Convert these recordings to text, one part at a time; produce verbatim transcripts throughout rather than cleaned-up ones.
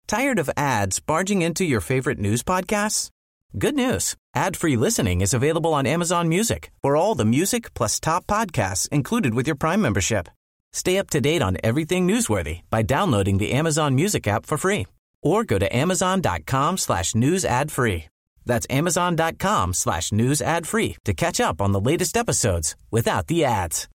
Tired of ads barging into your favorite news podcasts? Good news. Ad-free listening is available on Amazon Music for all the music plus top podcasts included with your Prime membership. Stay up to date on everything newsworthy by downloading the Amazon Music app for free or go to amazon.com slash news ad free. That's amazon.com slash news ad free to catch up on the latest episodes without the ads.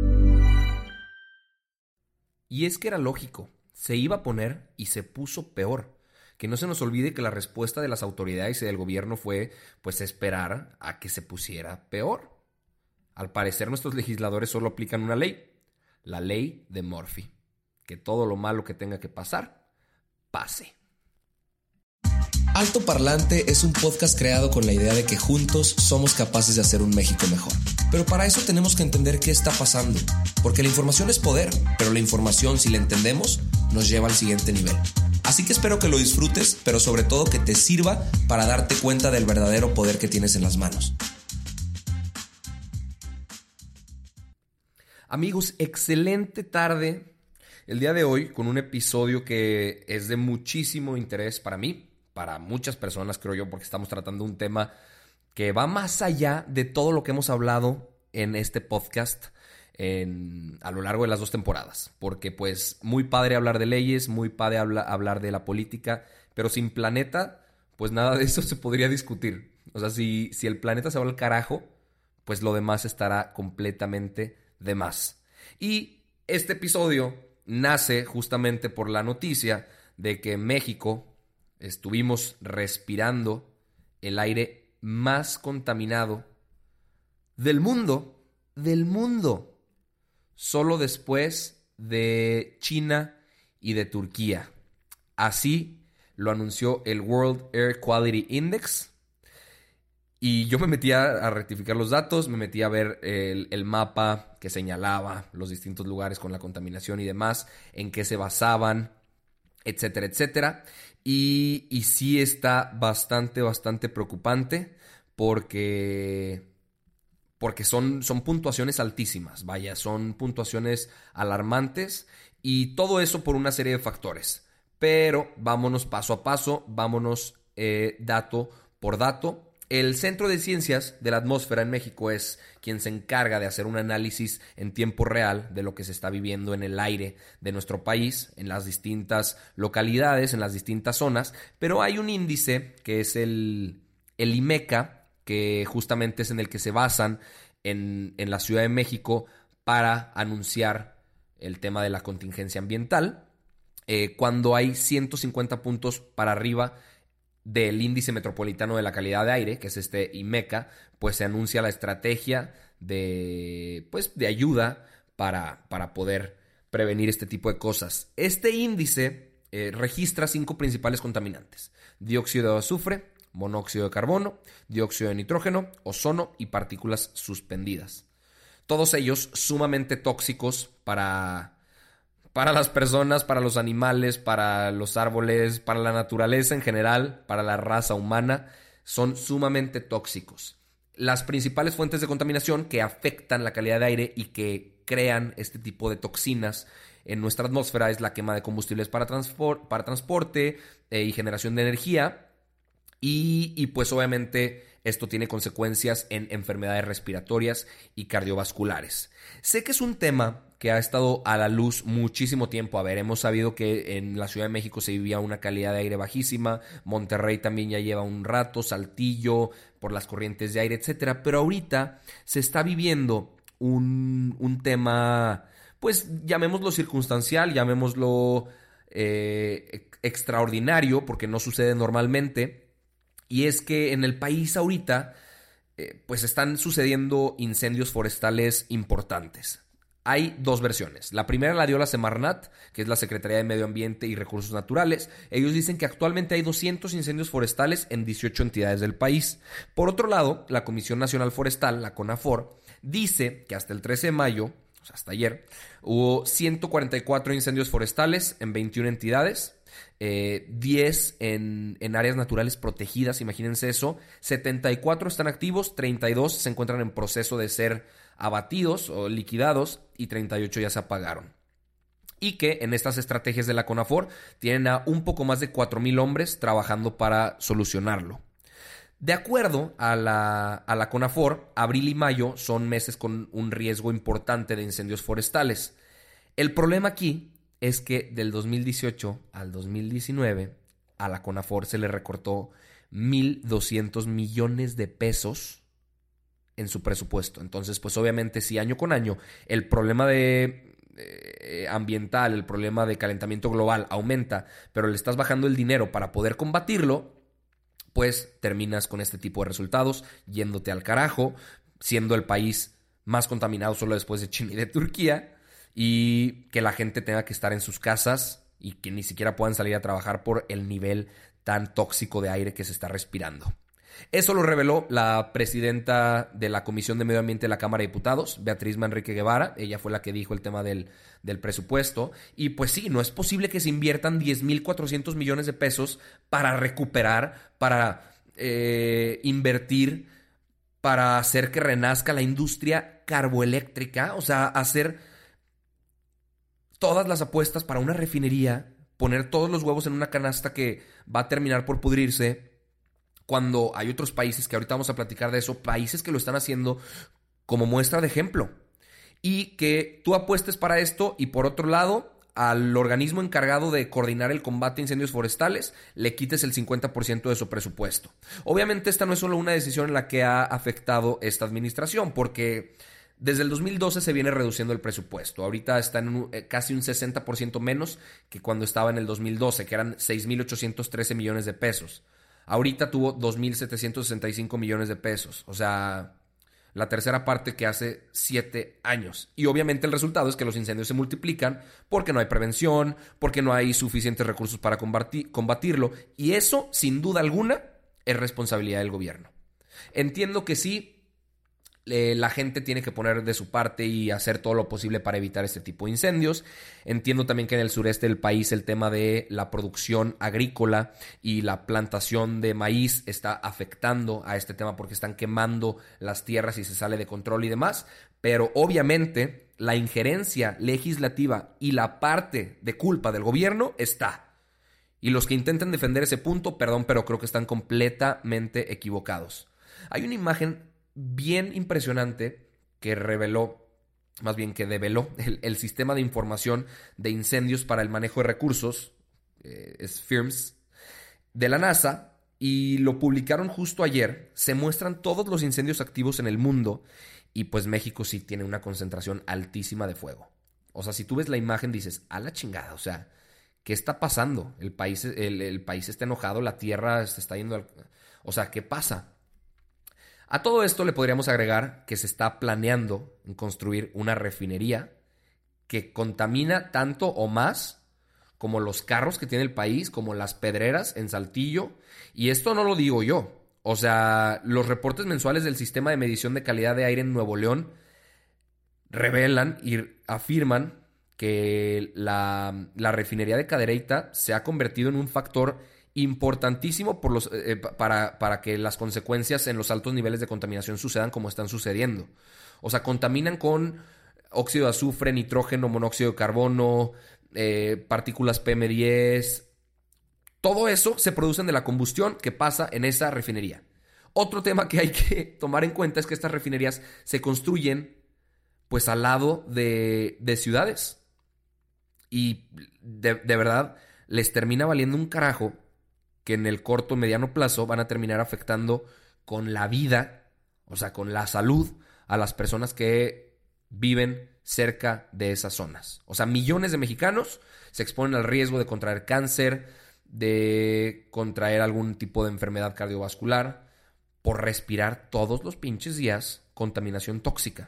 Y es que era lógico, se iba a poner y se puso peor. Que no se nos olvide que la respuesta de las autoridades y del gobierno fue, pues, esperar a que se pusiera peor. Al parecer, nuestros legisladores solo aplican una ley, la ley de Murphy. Que todo lo malo que tenga que pasar, pase. Alto Parlante es un podcast creado con la idea de que juntos somos capaces de hacer un México mejor. Pero para eso tenemos que entender qué está pasando. Porque la información es poder, pero la información, si la entendemos, nos lleva al siguiente nivel. Así que espero que lo disfrutes, pero sobre todo que te sirva para darte cuenta del verdadero poder que tienes en las manos. Amigos, excelente tarde el día de hoy con un episodio que es de muchísimo interés para mí, para muchas personas creo yo, porque estamos tratando un tema que va más allá de todo lo que hemos hablado en este podcast en, a lo largo de las dos temporadas. Porque pues muy padre hablar de leyes, muy padre habla, hablar de la política, pero sin planeta, pues nada de eso se podría discutir. O sea, si, si el planeta se va al carajo, pues lo demás estará completamente de más. Y este episodio nace justamente por la noticia de que en México estuvimos respirando el aire más contaminado del mundo, del mundo, solo después de China y de Turquía. Así lo anunció el World Air Quality Index. Y yo me metí a rectificar los datos, me metí a ver el, el mapa que señalaba los distintos lugares con la contaminación y demás, en qué se basaban, etcétera, etcétera. Y, y sí está bastante, bastante preocupante porque, porque son, son puntuaciones altísimas, vaya, son puntuaciones alarmantes y todo eso por una serie de factores. Pero vámonos paso a paso, vámonos eh, dato por dato. El Centro de Ciencias de la Atmósfera en México es quien se encarga de hacer un análisis en tiempo real de lo que se está viviendo en el aire de nuestro país, en las distintas localidades, en las distintas zonas, pero hay un índice que es el, el IMECA, que justamente es en el que se basan en, en la Ciudad de México para anunciar el tema de la contingencia ambiental. Eh, cuando hay ciento cincuenta puntos para arriba del índice metropolitano de la calidad de aire, que es este IMECA, pues se anuncia la estrategia de, pues, de ayuda para, para poder prevenir este tipo de cosas. Este índice eh, registra cinco principales contaminantes: dióxido de azufre, monóxido de carbono, dióxido de nitrógeno, ozono y partículas suspendidas. Todos ellos sumamente tóxicos para... Para las personas, para los animales, para los árboles, para la naturaleza en general, para la raza humana, son sumamente tóxicos. Las principales fuentes de contaminación que afectan la calidad de aire y que crean este tipo de toxinas en nuestra atmósfera es la quema de combustibles para, transpor- para transporte eh, y generación de energía. Y, y pues obviamente esto tiene consecuencias en enfermedades respiratorias y cardiovasculares. Sé que es un tema que ha estado a la luz muchísimo tiempo. A ver, hemos sabido que en la Ciudad de México se vivía una calidad de aire bajísima, Monterrey también ya lleva un rato, Saltillo, por las corrientes de aire, etcétera. Pero ahorita se está viviendo un, un tema, pues llamémoslo circunstancial, llamémoslo eh, extraordinario, porque no sucede normalmente. Y es que en el país ahorita eh, pues están sucediendo incendios forestales importantes. Hay dos versiones. La primera la dio la Semarnat, que es la Secretaría de Medio Ambiente y Recursos Naturales. Ellos dicen que actualmente hay doscientos incendios forestales en dieciocho entidades del país. Por otro lado, la Comisión Nacional Forestal, la CONAFOR, dice que hasta el trece de mayo, o sea, hasta ayer, hubo ciento cuarenta y cuatro incendios forestales en veintiuna entidades. Eh, diez en, en áreas naturales protegidas, imagínense eso. setenta y cuatro están activos, treinta y dos se encuentran en proceso de ser abatidos o liquidados y treinta y ocho ya se apagaron. y que en estas estrategias de la CONAFOR tienen a un poco más de cuatro mil hombres trabajando para solucionarlo. De acuerdo a la, a la CONAFOR, abril y mayo son meses con un riesgo importante de incendios forestales. El problema aquí es que del dos mil dieciocho al dos mil diecinueve a la CONAFOR se le recortó mil doscientos millones de pesos en su presupuesto. Entonces, pues obviamente si año con año el problema de, eh, ambiental, el problema de calentamiento global aumenta, pero le estás bajando el dinero para poder combatirlo, pues terminas con este tipo de resultados, yéndote al carajo, siendo el país más contaminado solo después de China y de Turquía, y que la gente tenga que estar en sus casas y que ni siquiera puedan salir a trabajar por el nivel tan tóxico de aire que se está respirando. Eso lo reveló la presidenta de la Comisión de Medio Ambiente de la Cámara de Diputados, Beatriz Manrique Guevara. Ella fue la que dijo el tema del, del presupuesto. Y pues sí, no es posible que se inviertan diez mil cuatrocientos millones de pesos para recuperar, para eh, invertir, para hacer que renazca la industria carboeléctrica. O sea, hacer todas las apuestas para una refinería, poner todos los huevos en una canasta que va a terminar por pudrirse, cuando hay otros países, que ahorita vamos a platicar de eso, países que lo están haciendo como muestra de ejemplo. Y que tú apuestes para esto y por otro lado, al organismo encargado de coordinar el combate a incendios forestales, le quites el cincuenta por ciento de su presupuesto. Obviamente esta no es solo una decisión en la que ha afectado esta administración, porque desde el dos mil doce se viene reduciendo el presupuesto. Ahorita está en un, eh, casi un sesenta por ciento menos que cuando estaba en el dos mil doce, que eran seis mil ochocientos trece millones de pesos. Ahorita tuvo dos mil setecientos sesenta y cinco millones de pesos. O sea, la tercera parte que hace siete años. Y obviamente el resultado es que los incendios se multiplican porque no hay prevención, porque no hay suficientes recursos para combatir, combatirlo. Y eso, sin duda alguna, es responsabilidad del gobierno. Entiendo que sí, Eh, la gente tiene que poner de su parte y hacer todo lo posible para evitar este tipo de incendios. Entiendo también que en el sureste del país el tema de la producción agrícola y la plantación de maíz está afectando a este tema porque están quemando las tierras y se sale de control y demás. Pero obviamente la injerencia legislativa y la parte de culpa del gobierno está. Y los que intenten defender ese punto, perdón, pero creo que están completamente equivocados. Hay una imagen bien impresionante que reveló, más bien que develó el, el sistema de información de incendios para el manejo de recursos, eh, es F I R M S, de la NASA, y lo publicaron justo ayer. Se muestran todos los incendios activos en el mundo y pues México sí tiene una concentración altísima de fuego. O sea, si tú ves la imagen dices, a la chingada, o sea, ¿qué está pasando? El país, el, el país está enojado, la tierra se está yendo al... O sea, ¿qué pasa? A todo esto le podríamos agregar que se está planeando en construir una refinería que contamina tanto o más como los carros que tiene el país, como las pedreras en Saltillo. Y esto no lo digo yo. O sea, los reportes mensuales del Sistema de Medición de Calidad de Aire en Nuevo León revelan y afirman que la, la refinería de Cadereyta se ha convertido en un factor importantísimo por los, eh, para, para que las consecuencias en los altos niveles de contaminación sucedan como están sucediendo. O sea, contaminan con óxido de azufre, nitrógeno, monóxido de carbono, eh, partículas P M diez. Todo eso se produce de la combustión que pasa en esa refinería. Otro tema que hay que tomar en cuenta es que estas refinerías se construyen pues al lado de, de ciudades. Y de, de verdad les termina valiendo un carajo que en el corto o mediano plazo van a terminar afectando con la vida, o sea, con la salud a las personas que viven cerca de esas zonas. O sea, millones de mexicanos se exponen al riesgo de contraer cáncer, de contraer algún tipo de enfermedad cardiovascular por respirar todos los pinches días contaminación tóxica.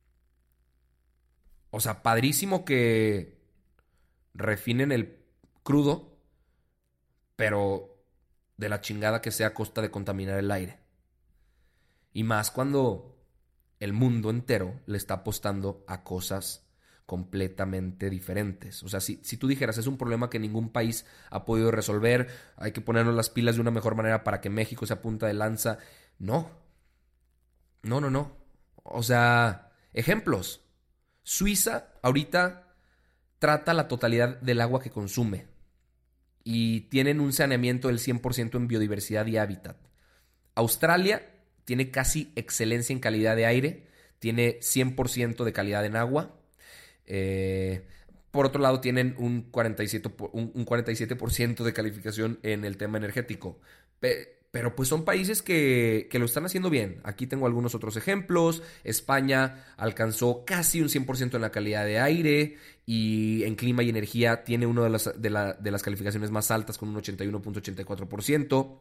O sea, padrísimo que refinen el crudo, pero de la chingada que sea a costa de contaminar el aire. Y más cuando el mundo entero le está apostando a cosas completamente diferentes. O sea, si, si tú dijeras, es un problema que ningún país ha podido resolver, hay que ponernos las pilas de una mejor manera para que México sea punta de lanza. No. No, no, no. O sea, ejemplos. Suiza ahorita trata la totalidad del agua que consume y tienen un saneamiento del cien por ciento en biodiversidad y hábitat. Australia tiene casi excelencia en calidad de aire, tiene cien por ciento de calidad en agua. Eh, por otro lado, tienen un cuarenta y siete por ciento, un cuarenta y siete por ciento de calificación en el tema energético. Pe- pero pues son países que, que lo están haciendo bien. Aquí tengo algunos otros ejemplos. España alcanzó casi un cien por ciento en la calidad de aire y en clima y energía tiene una de las, de la, de las calificaciones más altas con un ochenta y uno punto ochenta y cuatro por ciento.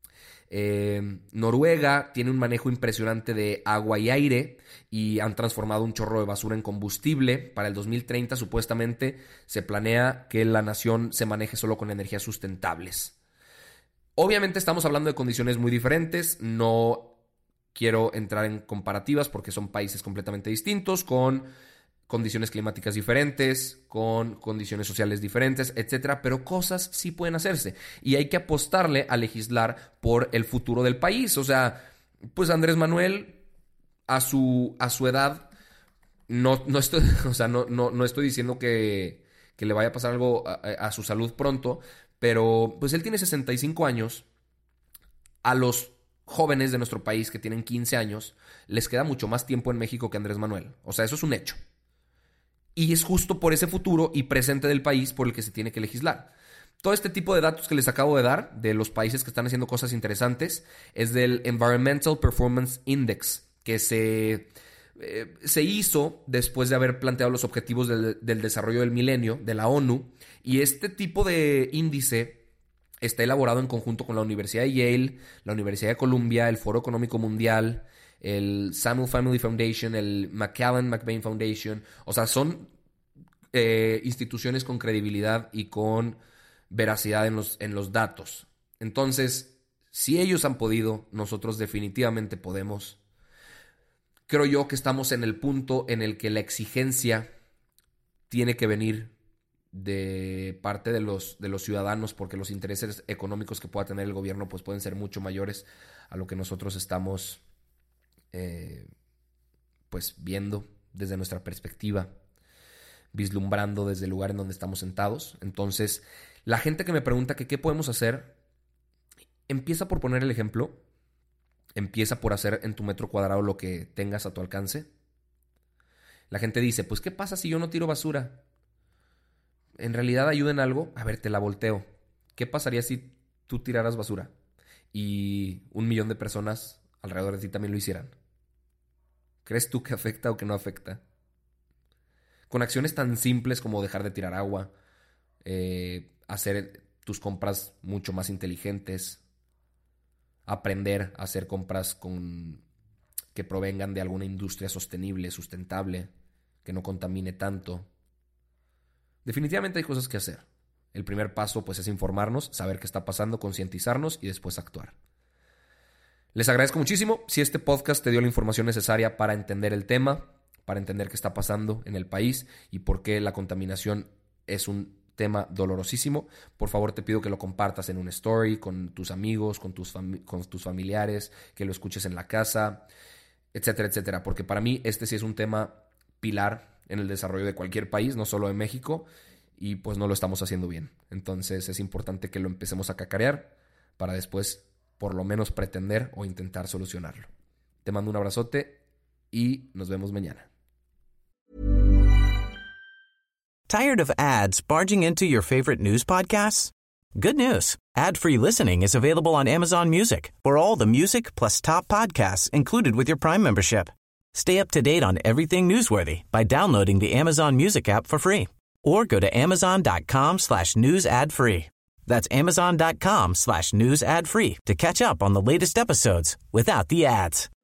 Eh, Noruega tiene un manejo impresionante de agua y aire y han transformado un chorro de basura en combustible. Para el dos mil treinta supuestamente se planea que la nación se maneje solo con energías sustentables. Obviamente estamos hablando de condiciones muy diferentes, no quiero entrar en comparativas porque son países completamente distintos, con condiciones climáticas diferentes, con condiciones sociales diferentes, etcétera, pero cosas sí pueden hacerse y hay que apostarle a legislar por el futuro del país. O sea, pues Andrés Manuel a su, a su edad, no, no estoy, o sea, no, no, no estoy diciendo que, que le vaya a pasar algo a, a su salud pronto, pero pues él tiene sesenta y cinco años. A los jóvenes de nuestro país que tienen quince años les queda mucho más tiempo en México que Andrés Manuel. O sea, eso es un hecho. Y es justo por ese futuro y presente del país por el que se tiene que legislar. Todo este tipo de datos que les acabo de dar de los países que están haciendo cosas interesantes es del Environmental Performance Index, que se, eh, se hizo después de haber planteado los objetivos del, del desarrollo del milenio de la ONU. Y este tipo de índice está elaborado en conjunto con la Universidad de Yale, la Universidad de Columbia, el Foro Económico Mundial, el Samuel Family Foundation, el McAllen McBain Foundation. O sea, son eh, instituciones con credibilidad y con veracidad en los, en los datos. Entonces, si ellos han podido, nosotros definitivamente podemos. Creo yo que estamos en el punto en el que la exigencia tiene que venir de parte de los, de los ciudadanos, porque los intereses económicos que pueda tener el gobierno pues pueden ser mucho mayores a lo que nosotros estamos eh, pues viendo desde nuestra perspectiva, vislumbrando desde el lugar en donde estamos sentados. Entonces, la gente que me pregunta que qué podemos hacer, empieza por poner el ejemplo, empieza por hacer en tu metro cuadrado lo que tengas a tu alcance. La gente dice, pues ¿qué pasa si yo no tiro basura? ¿En realidad ayuda en algo? A ver, te la volteo. ¿Qué pasaría si tú tiraras basura y un millón de personas alrededor de ti también lo hicieran? ¿Crees tú que afecta o que no afecta? Con acciones tan simples como dejar de tirar agua, eh, hacer tus compras mucho más inteligentes, aprender a hacer compras con, que provengan de alguna industria sostenible, sustentable, que no contamine tanto. Definitivamente hay cosas que hacer. El primer paso pues es informarnos, saber qué está pasando, concientizarnos y después actuar. Les agradezco muchísimo si este podcast te dio la información necesaria para entender el tema, para entender qué está pasando en el país y por qué la contaminación es un tema dolorosísimo. Por favor, te pido que lo compartas en una story con tus amigos, con tus, fami- con tus familiares, que lo escuches en la casa, etcétera, etcétera. Porque para mí este sí es un tema pilar en el desarrollo de cualquier país, no solo de México, y pues no lo estamos haciendo bien. Entonces es importante que lo empecemos a cacarear para después por lo menos pretender o intentar solucionarlo. Te mando un abrazote y nos vemos mañana. Tired of ads barging into your favorite news podcasts? Good news. Ad-free listening is available on Amazon Music for all the music plus top podcasts included with your Prime membership. Stay up to date on everything newsworthy by downloading the Amazon Music app for free or go to amazon.com slash news ad free. That's amazon.com slash news ad free to catch up on the latest episodes without the ads.